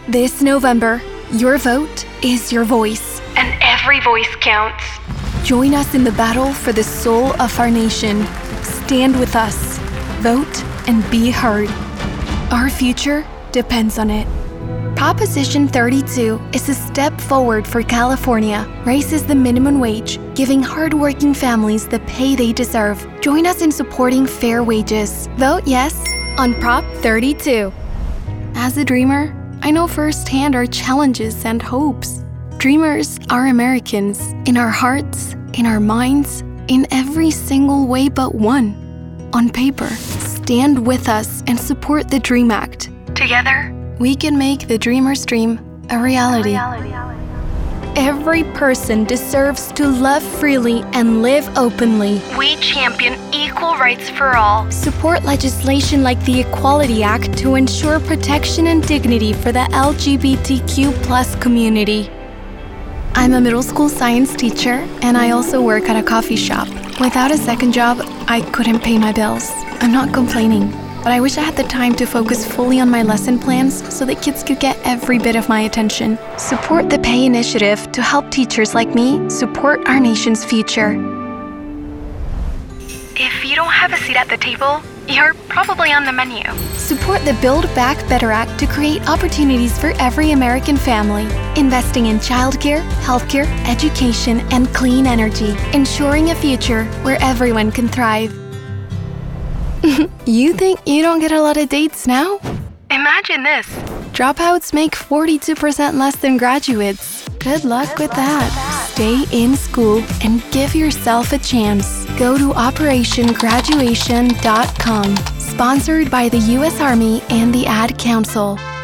This November, your vote is your voice, and every voice counts. Join us in the battle for the soul of our nation. Stand with us, vote, and be heard. Our future depends on it. Proposition 32 is a step forward for California, raises the minimum wage, giving hardworking families the pay they deserve. Join us in supporting fair wages. Vote yes on Prop 32. As a dreamer, I know firsthand our challenges and hopes. Dreamers are Americans, in our hearts, in our minds, in every single way but one. On paper, stand with us and support the DREAM Act. Together, we can make the dreamer's dream a reality. Every person deserves to love freely and live openly. We champion equal rights for all. Support legislation like the Equality Act to ensure protection and dignity for the LGBTQ+ community. I'm a middle school science teacher, and I also work at a coffee shop. Without a second job, I couldn't pay my bills. I'm not complaining, but I wish I had the time to focus fully on my lesson plans so that kids could get every bit of my attention. Support the Pay Initiative to help teachers like me support our nation's future. If you don't have a seat at the table, you're probably on the menu. Support the Build Back Better Act to create opportunities for every American family, investing in childcare, healthcare, education, and clean energy, ensuring a future where everyone can thrive. You think you don't get a lot of dates now? Imagine this. Dropouts make 42% less than graduates. Good luck with that. Stay in school and give yourself a chance. Go to OperationGraduation.com. Sponsored by the U.S. Army and the Ad Council.